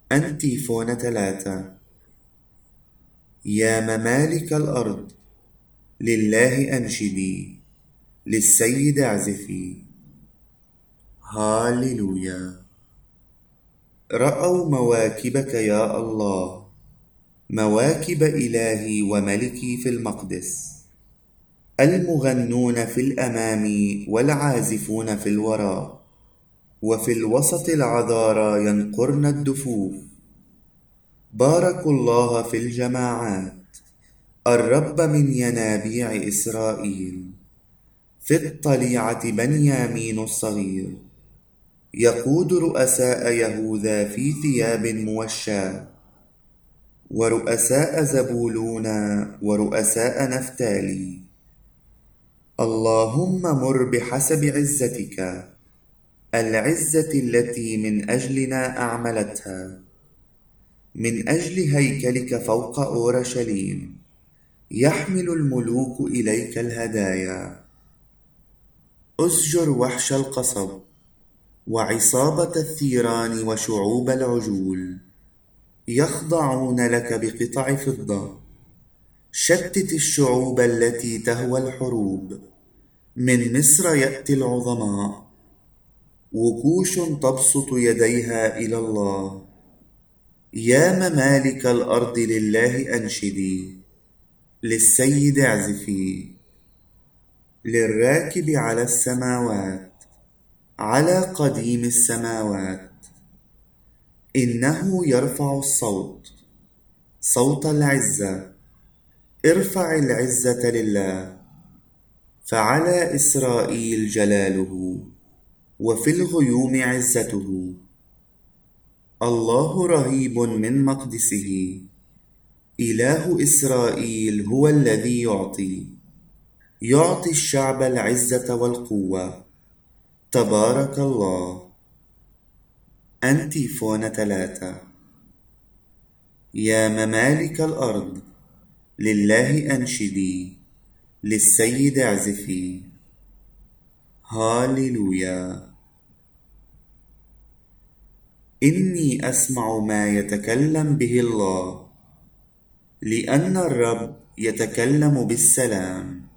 أنتيفون 3. يا ممالك الأرض لله أنشدي، للسيد اعزفي. هاليلويا. رأوا مواكبك يا الله، مواكب إلهي وملكي في المقدس. المغنون في الأمام والعازفون في الوراء، وفي الوسط العذارى ينقرن الدفوف. باركوا الله في الجماعات، الرب من ينابيع إسرائيل. في الطليعة بنيامين الصغير، يقود رؤساء يهوذا في ثياب موشاة، ورؤساء زبولون ورؤساء نفتالي. اللهم مر بحسب عزتك، العزة التي من أجلنا أعملتها، من أجل هيكلك فوق أورشليم. يحمل الملوك إليك الهدايا. أزجر وحش القصب وعصابة الثيران وشعوب العجول، يخضعون لك بقطع فضة. شتت الشعوب التي تهوى الحروب، من مصر يأتي العظماء، وكوش تبسط يديها إلى الله. يا ممالك الأرض لله أنشدي، للسيد اعزفي. للراكب على السماوات، على قديم السماوات. إنه يرفع الصوت، صوت العزة. ارفع العزة لله، فعلى إسرائيل جلاله، وفي الغيوم عزته. الله رهيب من مقدسه، إله إسرائيل هو الذي يعطي الشعب العزة والقوة. تبارك الله. أنتيفون 3. يا ممالك الأرض لله أنشدي، للسيد اعزفي. هاليلويا. إني أسمع ما يتكلم به الله، لأن الرب يتكلم بالسلام.